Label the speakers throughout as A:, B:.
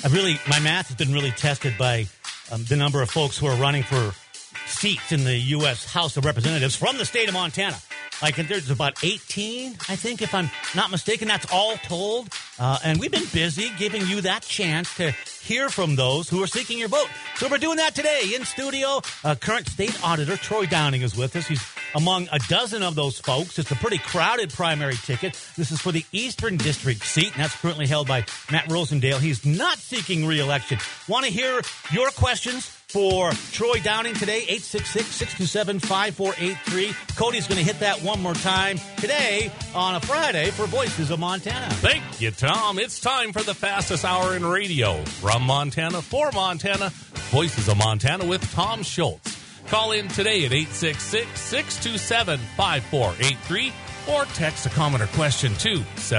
A: My math has been really tested by the number of folks who are running for seats in the U.S. House of Representatives from the state of Montana. Like, there's about 18, I think, if I'm not mistaken. That's all told. And we've been busy giving you that chance to hear from those who are seeking your vote. So we're doing that today in studio. Current state auditor Troy Downing is with us. He's among a dozen of those folks. It's a pretty crowded primary ticket. This is for the Eastern District seat, and that's currently held by Matt Rosendale. He's not seeking re-election. Want to hear your questions for Troy Downing today? 866-627-5483. Cody's going to hit that one more time today on a Friday for Voices of Montana.
B: Thank you, Tom. It's time for the fastest hour in radio. From Montana, for Montana, Voices of Montana with Tom Schultz. Call in today at 866-627-5483 or text a comment or question to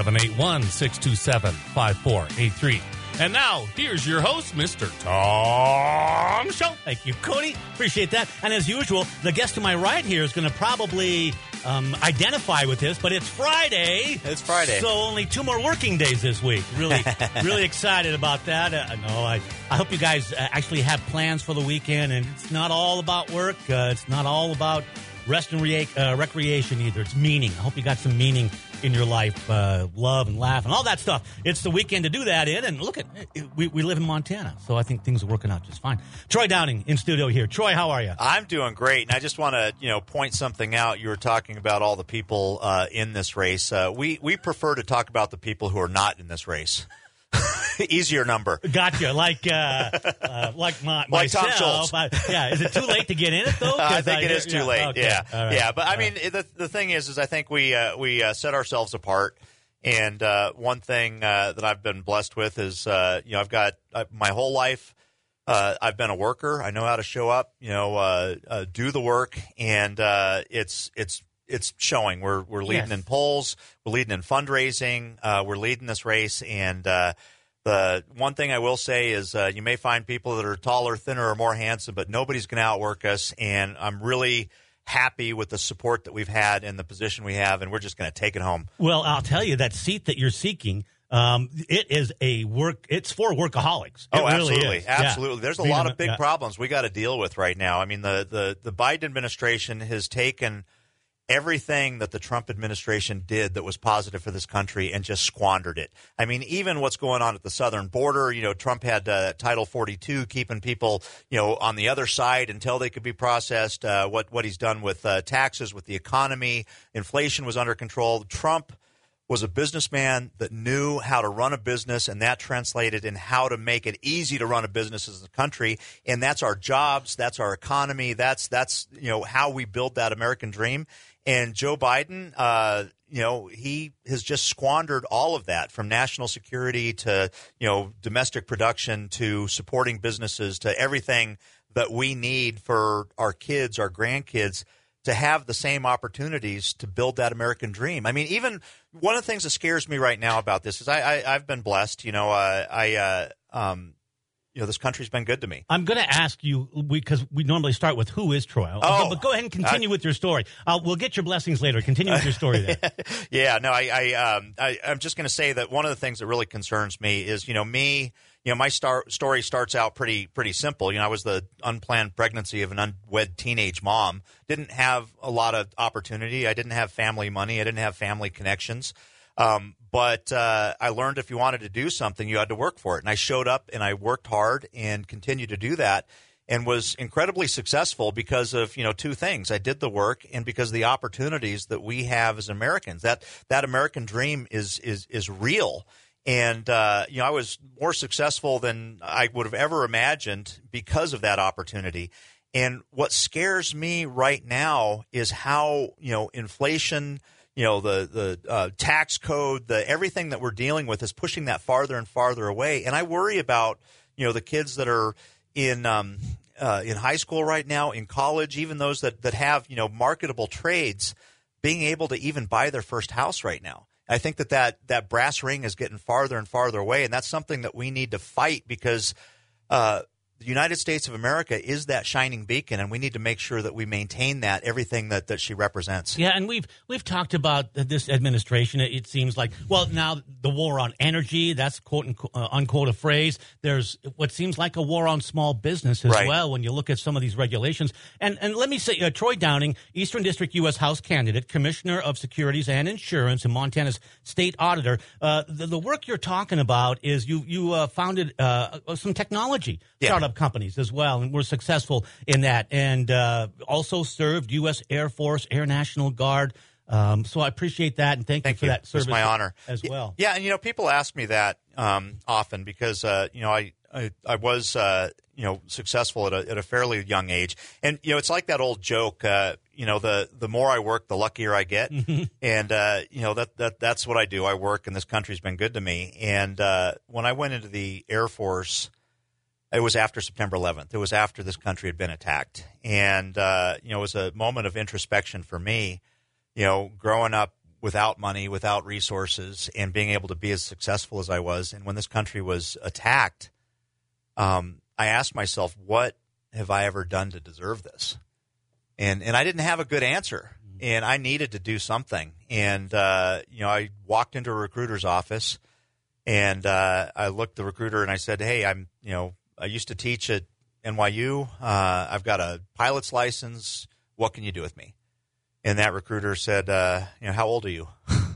B: 781-627-5483. And now, here's your host, Mr. Tom Schultz.
A: Thank you, Cody. Appreciate that. And as usual, the guest to my right here is going to probably identify with this, but it's Friday.
C: It's Friday.
A: So only 2 more working days this week. Really, really excited about that. I hope you guys actually have plans for the weekend, and it's not all about work. It's not all about rest and recreation either. It's meaning. I hope you got some meaning in your life, love and laugh and all that stuff. It's the weekend to do that in, and look at we live in Montana, so I think things are working out just fine. Troy Downing in studio here. Troy, how are you?
C: I'm doing great, and I just want to point something out. You were talking about all the people in this race. We prefer to talk about the people who are not in this race. Easier number.
A: Gotcha. Like myself.
C: Tom Schultz.
A: Is it too late to get in it though?
C: I think it is too late.
A: Okay.
C: Yeah,
A: right.
C: yeah. But I mean, the thing is I think we set ourselves apart. And one thing that I've been blessed with is I've got my whole life. I've been a worker. I know how to show up. Do the work, and it's showing. We're leading in polls. We're leading in fundraising. We're leading this race. And the one thing I will say is you may find people that are taller, thinner, or more handsome, but nobody's going to outwork us. And I'm really happy with the support that we've had and the position we have, and we're just going to take it home.
A: Well, I'll tell you, that seat that you're seeking, it's for workaholics. It
C: absolutely.
A: Really is.
C: Absolutely.
A: Yeah.
C: There's a lot of big problems we got to deal with right now. I mean, the Biden administration has taken everything that the Trump administration did that was positive for this country and just squandered it. I mean, even what's going on at the southern border, Trump had Title 42 keeping people, on the other side until they could be processed. What he's done with taxes, with the economy, inflation was under control. Trump was a businessman that knew how to run a business, and that translated in how to make it easy to run a business as a country. And that's our jobs. That's our economy. That's how we build that American dream. And Joe Biden, he has just squandered all of that, from national security to, domestic production to supporting businesses to everything that we need for our kids, our grandkids, to have the same opportunities to build that American dream. I mean, even one of the things that scares me right now about this is I've been blessed. This country's been good to me.
A: I'm going to ask you, because we normally start with who is Troy. But go ahead and continue with your story. We'll get your blessings later. Continue with your story there.
C: Yeah, no, I'm just going to say that one of the things that really concerns me is, my story starts out pretty simple. I was the unplanned pregnancy of an unwed teenage mom. Didn't have a lot of opportunity. I didn't have family money. I didn't have family connections. But I learned if you wanted to do something, you had to work for it. And I showed up and I worked hard and continued to do that, and was incredibly successful because of, 2 things. I did the work, and because of the opportunities that we have as Americans. That American dream is real. And, I was more successful than I would have ever imagined because of that opportunity. And what scares me right now is how, inflation, the tax code, everything that we're dealing with is pushing that farther and farther away. And I worry about, the kids that are in high school right now, in college, even those that have, marketable trades, being able to even buy their first house right now. I think that brass ring is getting farther and farther away, and that's something that we need to fight, because the United States of America is that shining beacon, and we need to make sure that we maintain that, everything that she represents.
A: Yeah, and we've talked about this administration. It seems like, well, now the war on energy, that's quote unquote a phrase. There's what seems like a war on small business as well when you look at some of these regulations. And let me say, Troy Downing, Eastern District U.S. House candidate, Commissioner of Securities and Insurance, and Montana's state auditor. The work you're talking about is you founded some technology startup companies as well, and were successful in that, and also served U.S. Air Force, Air National Guard. So I appreciate that, and thank you for that service.
C: It's my honor
A: as well.
C: Yeah, and people ask me that often because I was successful at a fairly young age, and it's like that old joke. The more I work, the luckier I get, and that's what I do. I work, and this country's been good to me. And when I went into the Air Force, it was after September 11th. It was after this country had been attacked. And, it was a moment of introspection for me, growing up without money, without resources, and being able to be as successful as I was. And when this country was attacked, I asked myself, what have I ever done to deserve this? And I didn't have a good answer, and I needed to do something. And, I walked into a recruiter's office, and I looked at the recruiter and I said, hey, I used to teach at NYU. I've got a pilot's license. What can you do with me? And that recruiter said, how old are you?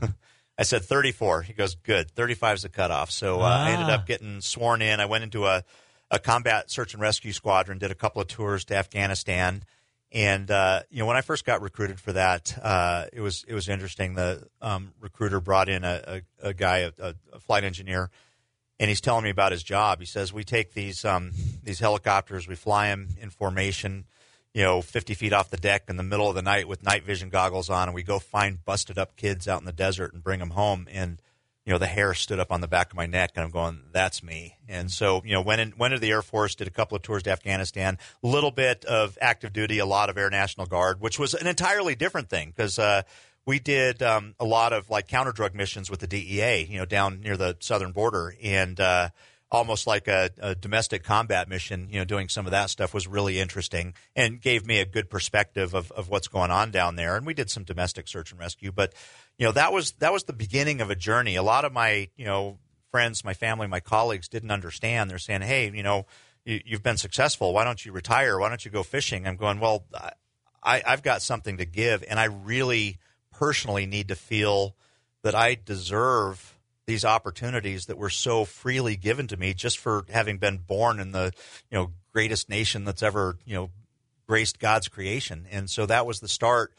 C: I said, 34. He goes, good. 35 is the cutoff. So I ended up getting sworn in. I went into a combat search and rescue squadron, did a couple of tours to Afghanistan. And, when I first got recruited for that, it was interesting. The recruiter brought in a guy, a flight engineer, and he's telling me about his job. He says, we take these helicopters, we fly them in formation, 50 feet off the deck in the middle of the night with night vision goggles on, and we go find busted up kids out in the desert and bring them home. And, the hair stood up on the back of my neck, and I'm going, that's me. And so, went into the Air Force, did a couple of tours to Afghanistan, a little bit of active duty, a lot of Air National Guard, which was an entirely different thing because we did a lot of like counter drug missions with the DEA, down near the southern border, and almost like a domestic combat mission, doing some of that stuff was really interesting and gave me a good perspective of what's going on down there. And we did some domestic search and rescue, but that was the beginning of a journey. A lot of my friends, my family, my colleagues didn't understand. They're saying, hey, you've been successful. Why don't you retire? Why don't you go fishing? I'm going, well, I've got something to give, and I really personally need to feel that I deserve these opportunities that were so freely given to me just for having been born in the greatest nation that's ever graced God's creation. And so that was the start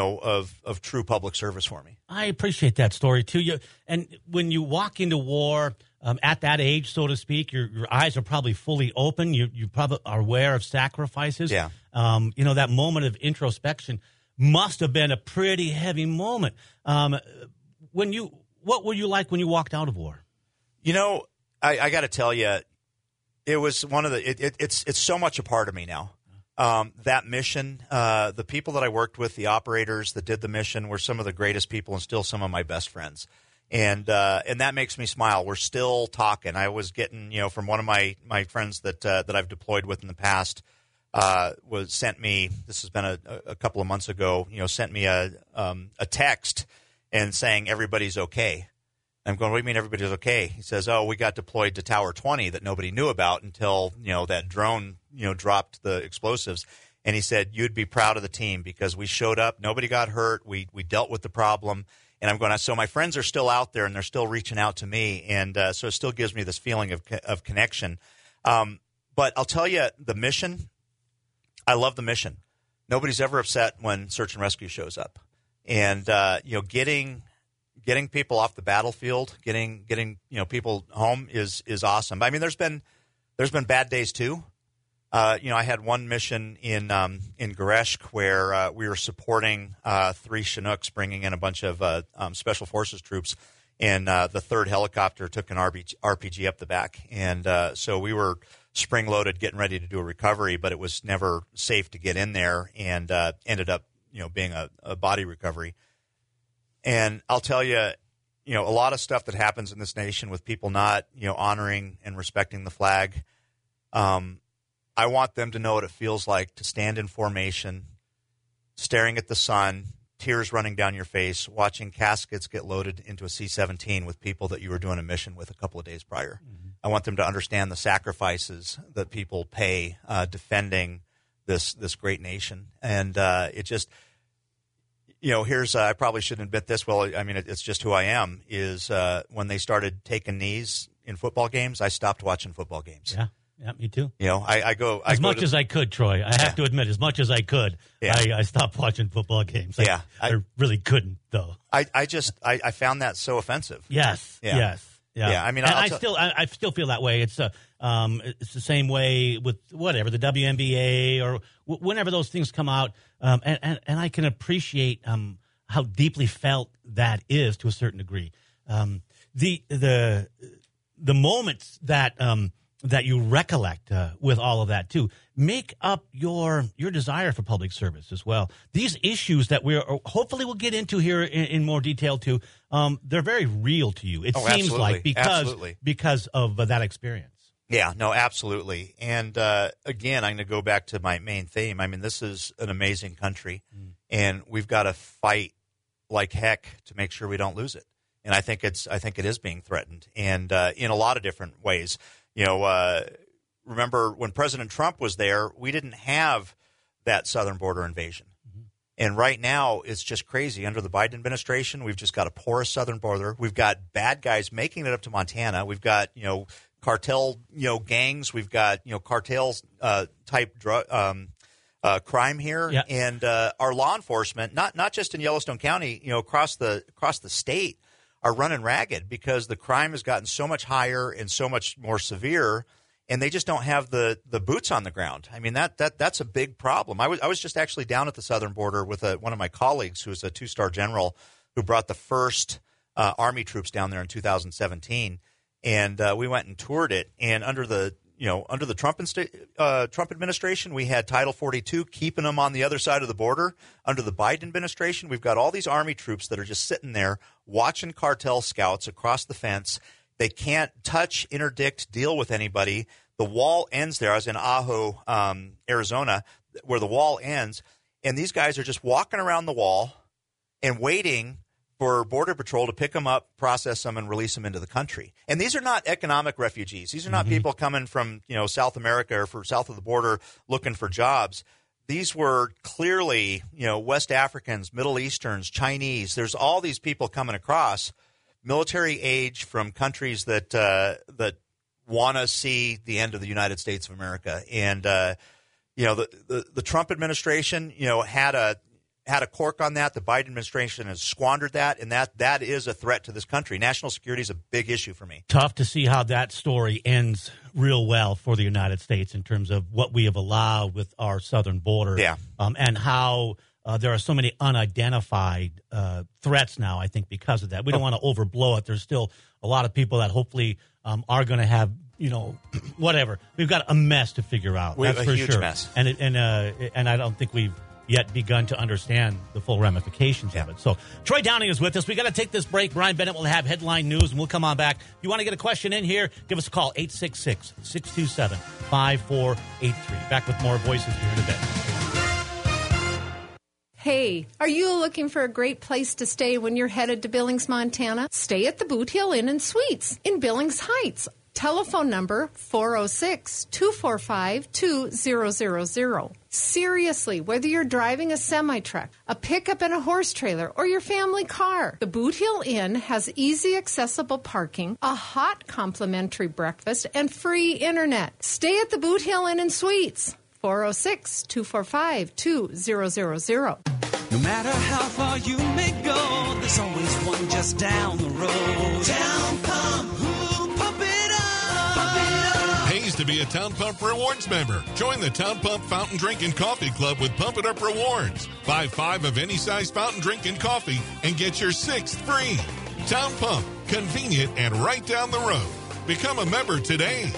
C: of true public service for me.
A: I appreciate that story too. And when you walk into war at that age, so to speak, your eyes are probably fully open. You probably are aware of sacrifices.
C: Yeah.
A: That moment of introspection must have been a pretty heavy moment. What were you like when you walked out of war?
C: I got to tell you, it was one of the. It's so much a part of me now. That mission, the people that I worked with, the operators that did the mission, were some of the greatest people and still some of my best friends. And that makes me smile. We're still talking. I was getting, from one of my friends that I've deployed with in the past, sent me. This has been a couple of months ago. Sent me a text and saying everybody's okay. I'm going, what do you mean everybody's okay? He says, we got deployed to Tower 20 that nobody knew about until, that drone, dropped the explosives. And he said, you'd be proud of the team because we showed up. Nobody got hurt. We dealt with the problem. And I'm going, so my friends are still out there and they're still reaching out to me. And so it still gives me this feeling of connection. But I'll tell you, the mission, I love the mission. Nobody's ever upset when search and rescue shows up. And, getting people off the battlefield, getting people home is awesome. I mean, there's been bad days too. I had one mission in Gereshk where we were supporting 3 Chinooks, bringing in a bunch of special forces troops, and the third helicopter took an RPG up the back, and so we were spring-loaded, getting ready to do a recovery, but it was never safe to get in there, and ended up being a body recovery. And I'll tell you, a lot of stuff that happens in this nation with people not honoring and respecting the flag. I want them to know what it feels like to stand in formation, staring at the sun, tears running down your face, watching caskets get loaded into a C-17 with people that you were doing a mission with a couple of days prior. Mm-hmm. I want them to understand the sacrifices that people pay defending this great nation. And it just, here's I probably shouldn't admit this. Well, I mean, it's just who I am. Is when they started taking knees in football games, I stopped watching football games.
A: Yeah, me too.
C: I go
A: as much as I could, Troy. I have to admit, as much as I could, I stopped watching football games. I really couldn't, though.
C: I found that so offensive.
A: Yes. Yeah.
C: I mean,
A: I still feel that way. It's the same way with whatever the WNBA or whenever those things come out, and I can appreciate how deeply felt that is to a certain degree. The moments that you recollect with all of that too make up your desire for public service as well. These issues that we're hopefully we'll get into here in more detail too, they're very real to you. It seems like because of that experience.
C: Yeah, no, absolutely. And again, I'm going to go back to my main theme. I mean, this is an amazing country, and we've got to fight like heck to make sure we don't lose it. And I think it is being threatened, and in a lot of different ways. Remember when President Trump was there, we didn't have that southern border invasion. Mm-hmm. And right now, it's just crazy. Under the Biden administration, we've just got a porous southern border. We've got bad guys making it up to Montana. We've got, cartel, gangs. We've got, cartels type drug crime here.
A: Yeah.
C: And our law enforcement, not just in Yellowstone County, across the state, are running ragged because the crime has gotten so much higher and so much more severe, and they just don't have the boots on the ground. I mean, that's a big problem. I was just actually down at the southern border with one of my colleagues who is a 2-star general who brought the first Army troops down there in 2017, and we went and toured it. And under the Trump administration, we had Title 42 keeping them on the other side of the border. Under the Biden administration, we've got all these Army troops that are just sitting there watching cartel scouts across the fence. They can't touch, interdict, deal with anybody. The wall ends there. I was in Ajo, Arizona, where the wall ends, and these guys are just walking around the wall and waiting for Border Patrol to pick them up, process them, and release them into the country. And these are not economic refugees. These are not people coming from South America or from south of the border looking for jobs. These were clearly West Africans, Middle Easterns, Chinese. There's all these people coming across, military age from countries that want to see the end of the United States of America. And the Trump administration had a cork on that. The Biden administration has squandered that, and that is a threat to this country. National security is a big issue for me.
A: Tough to see how that story ends real well for the United States in terms of what we have allowed with our southern border.
C: Yeah.
A: And how there are so many unidentified threats now, I think, because of that. We don't want to overblow it. There's still a lot of people that hopefully are going to have, whatever. We've got a mess to figure out. That's for
C: huge
A: sure.
C: Mess.
A: And I don't think we've yet begun to understand the full ramifications of it. So Troy Downing is with us. We got to take this break. Brian Bennett will have headline news, and we'll come on back. If you want to get a question in here, give us a call, 866-627-5483. Back with more Voices here in a bit.
D: Hey, are you looking for a great place to stay when you're headed to Billings, Montana? Stay at the Boot Hill Inn and Suites in Billings Heights. Telephone number 406-245-2000. Seriously, whether you're driving a semi-truck, a pickup and a horse trailer, or your family car, the Boot Hill Inn has easy accessible parking, a hot complimentary breakfast, and free internet. Stay at the Boot Hill Inn and Suites. 406-245-2000.
E: No matter how far you may go, there's always one just down the road. Town Pump. Pump it up. Pump it up.
F: Pays to be a Town Pump Rewards member. Join the Town Pump Fountain Drink and Coffee Club with Pump It Up Rewards. Buy 5 of any size fountain drink and coffee and get your 6th free. Town Pump. Convenient and right down the road. Become a member today.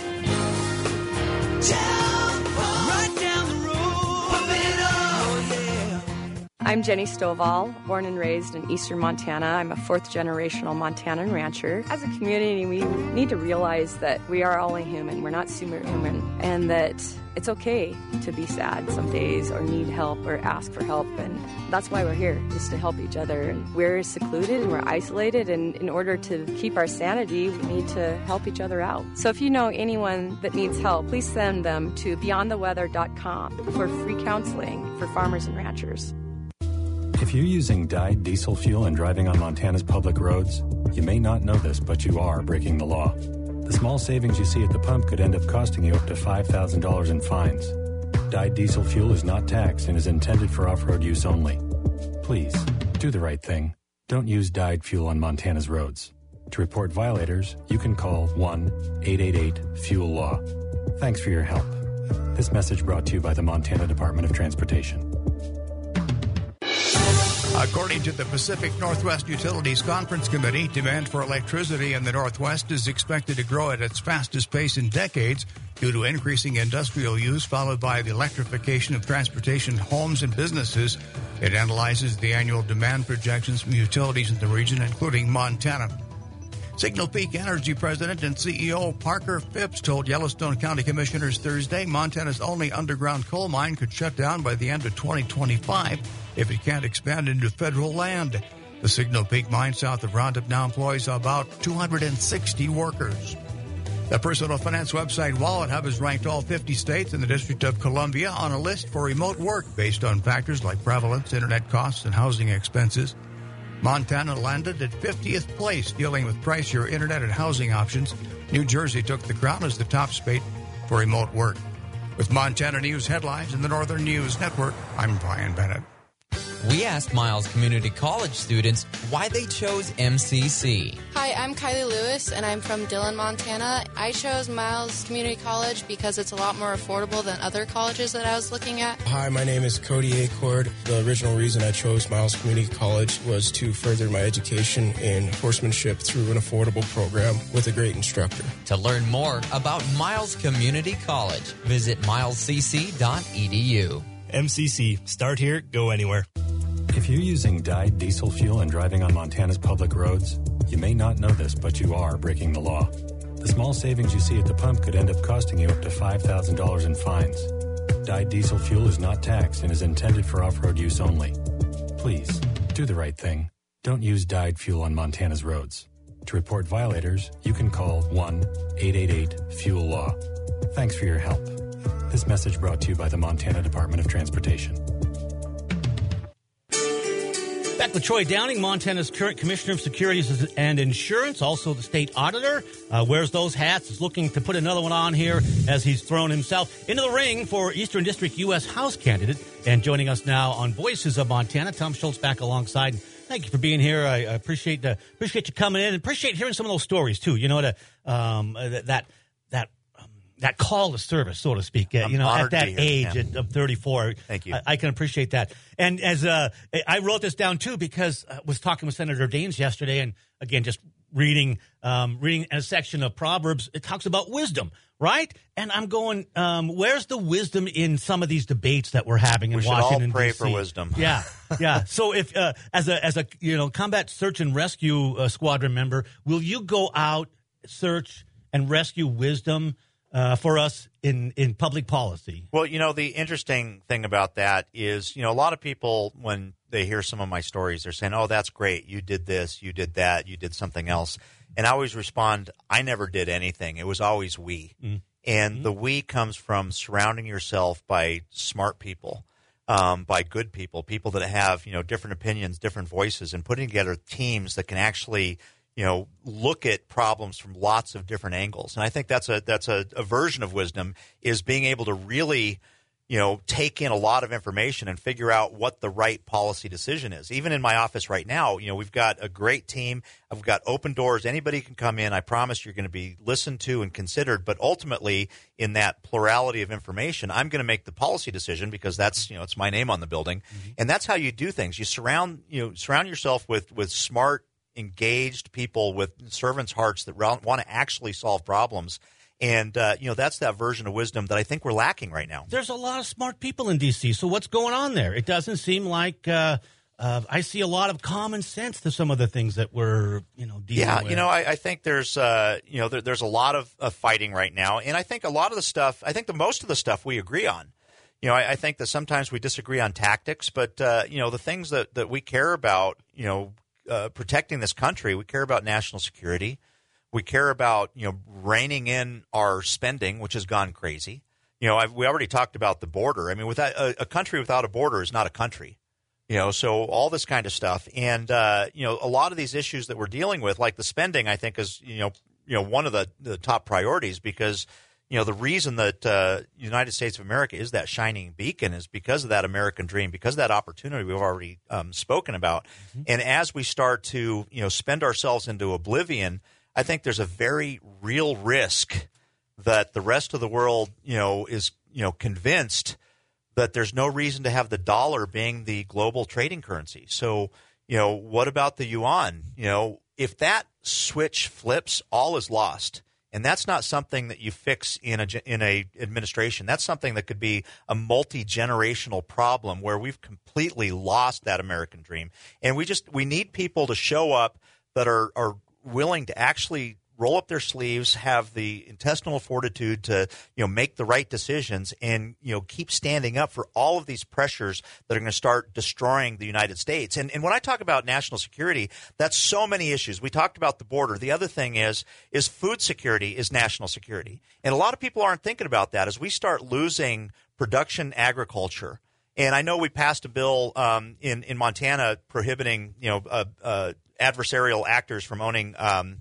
E: Town Pump. Right down the road. Pump it up. Oh, yeah.
G: I'm Jenny Stovall, born and raised in eastern Montana. I'm a 4th-generational Montanan rancher. As a community, we need to realize that we are all human. We're not superhuman. And that it's okay to be sad some days or need help or ask for help. And that's why we're here, just to help each other. And we're secluded and we're isolated. And in order to keep our sanity, we need to help each other out. So if you know anyone that needs help, please send them to beyondtheweather.com for free counseling for farmers and ranchers.
H: If you're using dyed diesel fuel and driving on Montana's public roads, you may not know this, but you are breaking the law. The small savings you see at the pump could end up costing you up to $5,000 in fines. Dyed diesel fuel is not taxed and is intended for off-road use only. Please, do the right thing. Don't use dyed fuel on Montana's roads. To report violators, you can call 1-888-FUEL-LAW. Thanks for your help. This message brought to you by the Montana Department of Transportation.
I: According to the Pacific Northwest Utilities Conference Committee, demand for electricity in the Northwest is expected to grow at its fastest pace in decades due to increasing industrial use, followed by the electrification of transportation, homes, and businesses. It analyzes the annual demand projections from utilities in the region, including Montana. Signal Peak Energy President and CEO Parker Phipps told Yellowstone County Commissioners Thursday Montana's only underground coal mine could shut down by the end of 2025 if it can't expand into federal land. The Signal Peak mine south of Roundup now employs about 260 workers. The personal finance website Wallet Hub has ranked all 50 states and the District of Columbia on a list for remote work based on factors like prevalence, internet costs, and housing expenses. Montana landed at 50th place dealing with pricier internet and housing options. New Jersey took the crown as the top state for remote work. With Montana News headlines in the Northern News Network, I'm Brian Bennett.
J: We asked Miles Community College students why they chose MCC.
K: Hi, I'm Kylie Lewis, and I'm from Dillon, Montana. I chose Miles Community College because it's a lot more affordable than other colleges that I was looking at.
L: Hi, my name is Cody Acord. The original reason I chose Miles Community College was to further my education in horsemanship through an affordable program with a great instructor.
J: To learn more about Miles Community College, visit milescc.edu.
M: MCC. Start here, go anywhere.
H: If you're using dyed diesel fuel and driving on Montana's public roads, you may not know this, but you are breaking the law. The small savings you see at the pump could end up costing you up to $5,000 in fines. Dyed diesel fuel is not taxed and is intended for off-road use only. Please, do the right thing. Don't use dyed fuel on Montana's roads. To report violators, you can call 1-888-FUEL-LAW. Thanks for your help. This message brought to you by the Montana Department of Transportation.
A: Back with Troy Downing, Montana's current Commissioner of Securities and Insurance, also the state auditor. Wears those hats, is looking to put another one on here as he's thrown himself into the ring for Eastern District U.S. House candidate. And joining us now on Voices of Montana, Tom Schultz back alongside. Thank you for being here. I appreciate you coming in and appreciate hearing some of those stories, too. You know, that call to service, so to speak, at that age of 34.
C: Thank you.
A: I can appreciate that. And as I wrote this down, too, because I was talking with Senator Daines yesterday, and again, just reading a section of Proverbs, it talks about wisdom, right? And I'm going, where's the wisdom in some of these debates that we're having in Washington, D.C.?
C: We should all pray for wisdom.
A: Yeah, yeah. So if as a combat search and rescue squadron member, will you go out, search, and rescue wisdom for us in public policy?
C: Well, the interesting thing about that is, a lot of people, when they hear some of my stories, they're saying, oh, that's great. You did this, you did that, you did something else. And I always respond, I never did anything. It was always we. And the we comes from surrounding yourself by smart people, by good people, people that have, different opinions, different voices, and putting together teams that can actually look at problems from lots of different angles. And I think that's a version of wisdom, is being able to really, take in a lot of information and figure out what the right policy decision is. Even in my office right now, we've got a great team. I've got open doors. Anybody can come in. I promise you're going to be listened to and considered. But ultimately, in that plurality of information, I'm going to make the policy decision because that's, it's my name on the building. Mm-hmm. And that's how you do things. You surround yourself with smart, engaged people with servants' hearts that want to actually solve problems. And, that's that version of wisdom that I think we're lacking right now.
A: There's a lot of smart people in D.C., so what's going on there? It doesn't seem like I see a lot of common sense to some of the things that we're, dealing with.
C: I think there's, there's a lot of fighting right now. And I think a lot of the stuff, most of the stuff we agree on. I think that sometimes we disagree on tactics, but, the things that we care about, protecting this country, we care about national security. We care about, reining in our spending, which has gone crazy. We already talked about the border. I mean, without a country without a border is not a country. So all this kind of stuff. And, a lot of these issues that we're dealing with, like the spending, I think is, one of the top priorities because, the reason that the United States of America is that shining beacon is because of that American dream, because of that opportunity we've already spoken about. Mm-hmm. And as we start to, spend ourselves into oblivion, I think there's a very real risk that the rest of the world, is, convinced that there's no reason to have the dollar being the global trading currency. So, what about the yuan? If that switch flips, all is lost. And that's not something that you fix in a administration. That's something that could be a multi-generational problem where we've completely lost that American dream. And we need people to show up that are willing to actually roll up their sleeves, have the intestinal fortitude to, make the right decisions and, keep standing up for all of these pressures that are going to start destroying the United States. And when I talk about national security, that's so many issues. We talked about the border. The other thing is food security is national security. And a lot of people aren't thinking about that as we start losing production agriculture. And I know we passed a bill in Montana prohibiting, adversarial actors from owning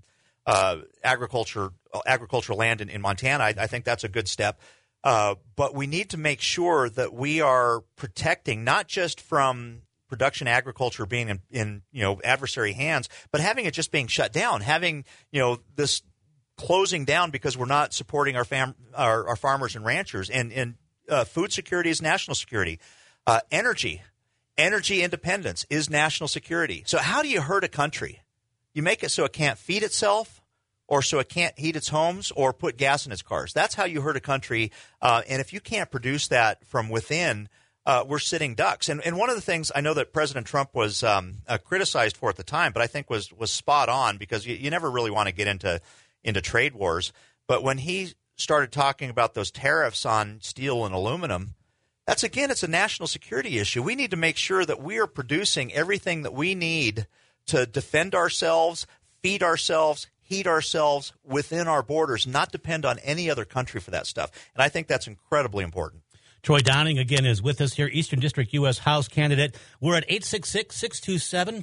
C: agricultural land in Montana. I think that's a good step. But we need to make sure that we are protecting not just from production agriculture being in adversary hands, but having it just being shut down, having this closing down because we're not supporting our farmers and ranchers. And food security is national security. Energy independence is national security. So how do you hurt a country? You make it so it can't feed itself or so it can't heat its homes or put gas in its cars. That's how you hurt a country. And if you can't produce that from within, we're sitting ducks. And one of the things I know that President Trump was criticized for at the time, but I think was spot on because you never really want to get into trade wars. But when he started talking about those tariffs on steel and aluminum, it's a national security issue. We need to make sure that we are producing everything that we need to defend ourselves, feed ourselves, heat ourselves within our borders, not depend on any other country for that stuff. And I think that's incredibly important.
A: Troy Downing, again, is with us here, Eastern District U.S. House candidate. We're at 866-627-5483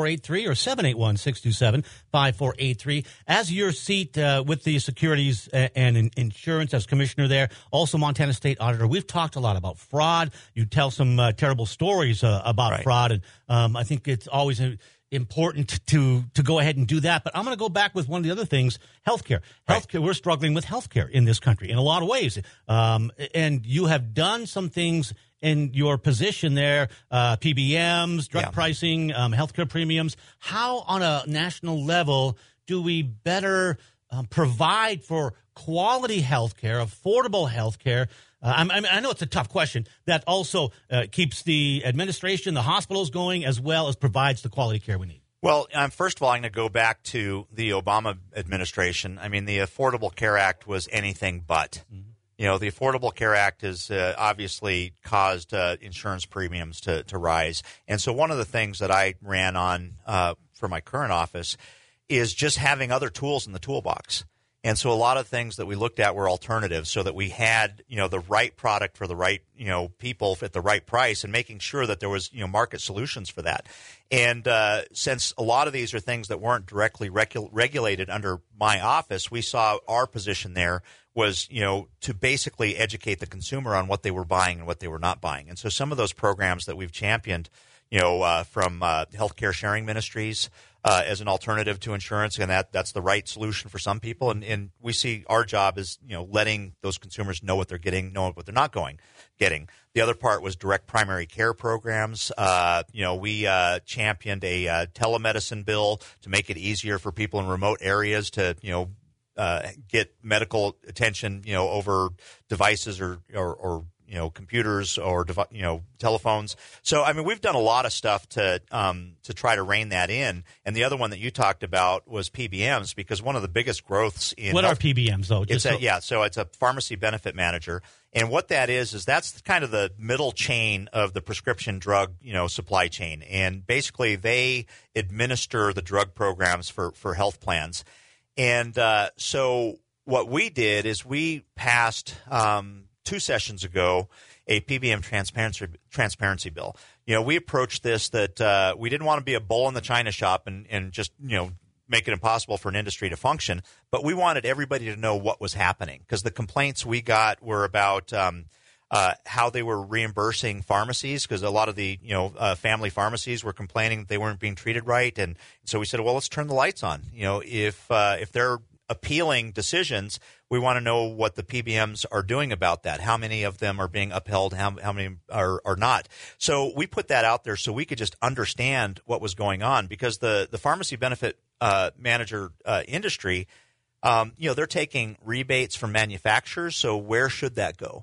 A: or 781-627-5483. As your seat with the Securities and Insurance as commissioner there, also Montana State Auditor, we've talked a lot about fraud. You tell some terrible stories about fraud, and I think it's always important to go ahead and do that. But I'm going to go back with one of the other things, healthcare. Healthcare, we're struggling with healthcare in this country in a lot of ways. And you have done some things in your position there, PBMs, drug pricing, healthcare premiums. How on a national level do we better provide for quality healthcare, affordable healthcare? I know it's a tough question that also keeps the administration, the hospitals going, as well as provides the quality care we need.
C: Well, first of all, I'm going to go back to the Obama administration. I mean, the Affordable Care Act was anything but. Mm-hmm. The Affordable Care Act has obviously caused insurance premiums to rise. And so one of the things that I ran on for my current office is just having other tools in the toolbox. And so a lot of things that we looked at were alternatives so that we had, the right product for the right, people at the right price and making sure that there was, market solutions for that. And since a lot of these are things that weren't directly regulated under my office, we saw our position there was, to basically educate the consumer on what they were buying and what they were not buying. And so some of those programs that we've championed, from healthcare sharing ministries, as an alternative to insurance, and that's the right solution for some people. And we see our job is, letting those consumers know what they're getting, know what they're not getting. The other part was direct primary care programs. We championed a telemedicine bill to make it easier for people in remote areas to, get medical attention, over devices or computers or telephones. So I mean, we've done a lot of stuff to try to rein that in. And the other one that you talked about was PBMs, because one of the biggest growths in
A: what are PBMs though?
C: So it's a pharmacy benefit manager, and what that is that's kind of the middle chain of the prescription drug supply chain, and basically they administer the drug programs for health plans. And so what we did is we passed 2 sessions ago a PBM transparency bill. We approached this that we didn't want to be a bull in the china shop and just make it impossible for an industry to function, but we wanted everybody to know what was happening, because the complaints we got were about how they were reimbursing pharmacies, because a lot of the family pharmacies were complaining that they weren't being treated right, and so we said, well, let's turn the lights on. If they're appealing decisions, we want to know what the PBMs are doing about that. How many of them are being upheld? How many are not? So we put that out there so we could just understand what was going on, because the pharmacy benefit manager industry, they're taking rebates from manufacturers. So where should that go?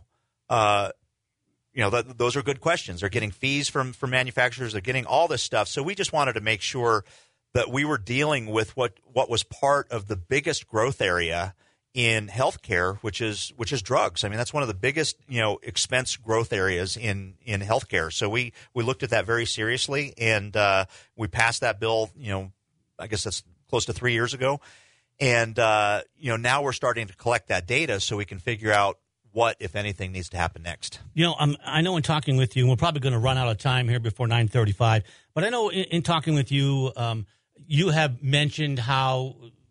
C: Those are good questions. They're getting fees from manufacturers. They're getting all this stuff. So we just wanted to make sure that we were dealing with what was part of the biggest growth area in healthcare, which is drugs. I mean, that's one of the biggest expense growth areas in healthcare. So we looked at that very seriously, and we passed that bill. I guess that's close to 3 years ago, and now we're starting to collect that data so we can figure out what, if anything, needs to happen next.
A: I know in talking with you, we're probably going to run out of time here before 9:35, but I know in talking with you, you have mentioned how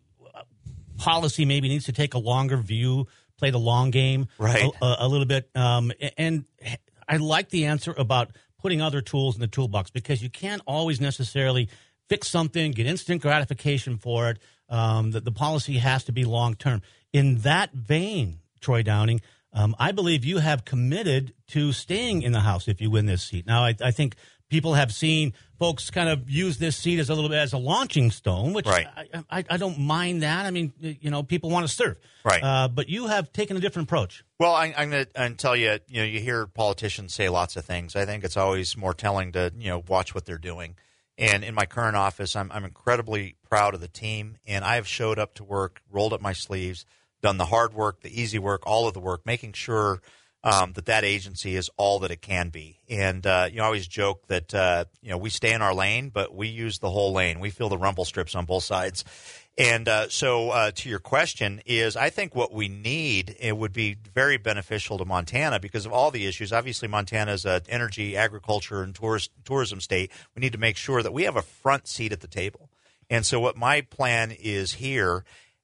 A: policy maybe needs to take a longer view, play the long game
C: right.
A: a little bit. And I like the answer about putting other tools in the toolbox, because you can't always necessarily fix something, get instant gratification for it. The policy has to be long-term. In that vein, Troy Downing, I believe you have committed to staying in the House if you win this seat. Now, I think people have seen folks kind of use this seat as a little bit as a launching stone, which
C: right.
A: I don't mind that. I mean, people want to serve.
C: Right.
A: But you have taken a different approach.
C: Well, I'm going to tell you, you hear politicians say lots of things. I think it's always more telling to, watch what they're doing. And in my current office, I'm incredibly proud of the team, and I have showed up to work, rolled up my sleeves, done the hard work, the easy work, all of the work, making sure that agency is all that it can be. And, I always joke that, we stay in our lane, but we use the whole lane. We feel the rumble strips on both sides. And so to your question is, I think what we need, it would be very beneficial to Montana because of all the issues. Obviously, Montana is an energy, agriculture, and tourism state. We need to make sure that we have a front seat at the table. And so what my plan is here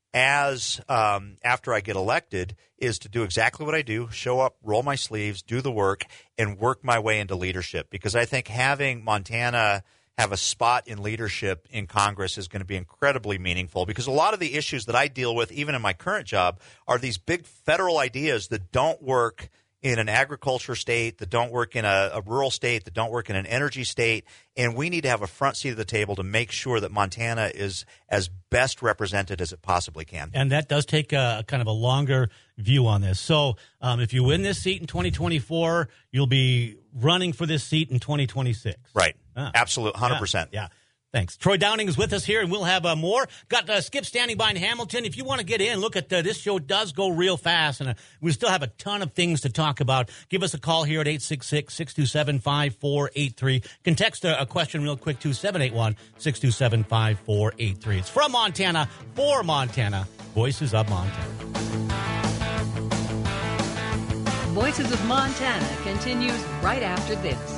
C: after I get elected is to do exactly what I do, show up, roll my sleeves, do the work, and work my way into leadership. Because I think having Montana have a spot in leadership in Congress is going to be incredibly meaningful, because a lot of the issues that I deal with, even in my current job, are these big federal ideas that don't work in an agriculture state, that don't work in a rural state, that don't work in an energy state. And we need to have a front seat at the table to make sure that Montana is as best represented as it possibly can.
A: And that does take a kind of a longer view on this. So if you win this seat in 2024, you'll be running for this seat in 2026.
C: Right. Absolutely. 100%.
A: Yeah. Thanks. Troy Downing is with us here, and we'll have more. Got Skip standing by in Hamilton. If you want to get in, look at this show does go real fast, and we still have a ton of things to talk about. Give us a call here at 866-627-5483. You can text a question real quick to 781-627-5483. It's from Montana, for Montana, Voices of Montana.
N: Voices of Montana continues right after this.